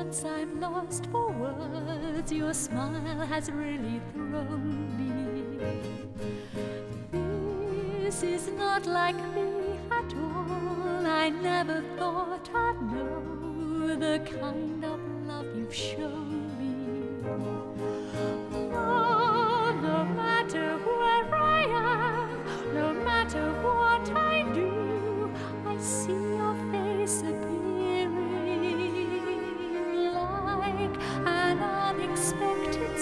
once I'm lost for words, your smile has really thrown me. This is not like me at all. I never thought I'd know the kind of love you've shown me. Oh, no matter where I am, no matter what I do, I see your face appearing like an unexpected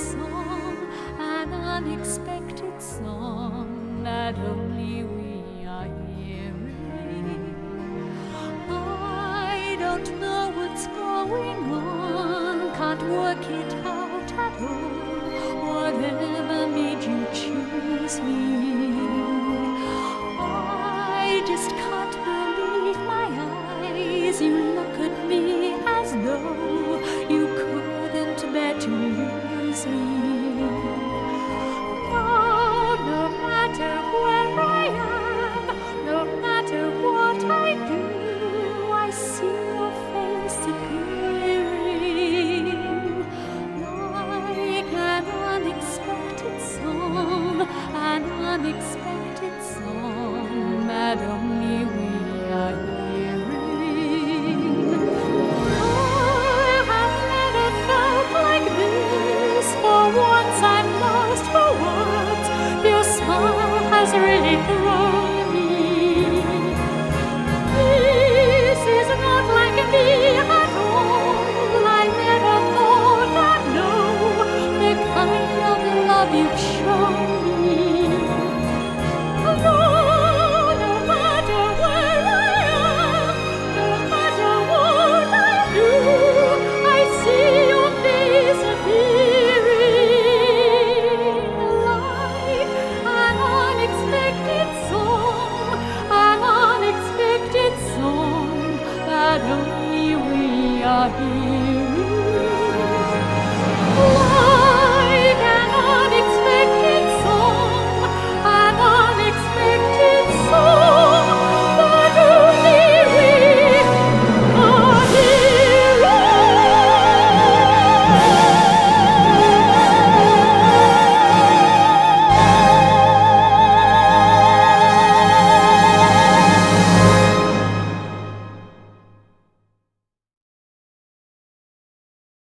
song that only we are hearing. I don't know what's going on, can't work it out at all. Whatever made you choose me, I just can't believe my eyes. You look at me as though you couldn't bear to lose me. Oh, no matter where I am, no matter what I do, I see your face appearing like an unexpected song that only we are hearing. I have never felt like this. For once I'm lost for words. Your smile has really thrown me. This is not like me at all. I never thought I'd know the kind of love you've shown.